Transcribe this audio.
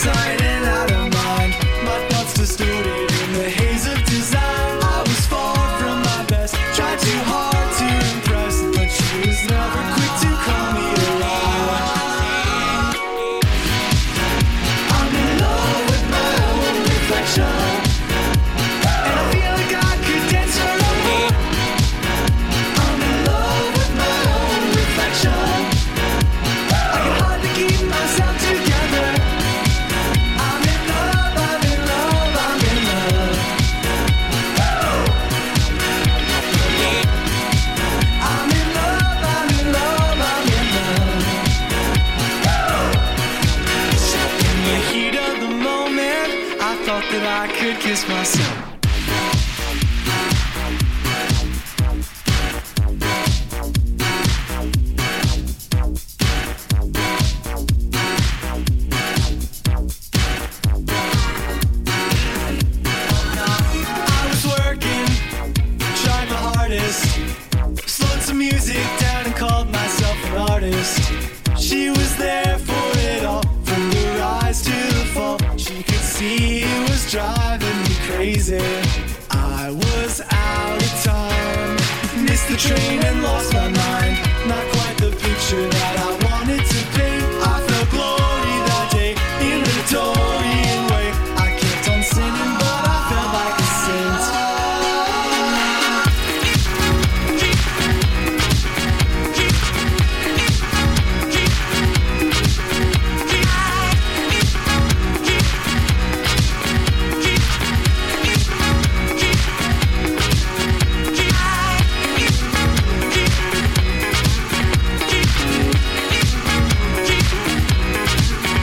sight and out of mind. My thoughts distorted in the haze of design. I was far from my best, tried too hard to impress, but she was never quick to call me a lie. I'm in love with my own reflection, and I feel like I could dance her away. I'm in love with my own reflection. I can hardly keep myself together. I'm in love, I'm in love, I'm in love. I'm in love, I'm in love, I'm in love. In the heat of the moment, I thought that I could kiss myself. I was working, trying my hardest, slowed some music down and called myself an artist. She was there for it all, from the rise to the fall. She could see it was driving me crazy. I was out of time, missed the train and lost my mind.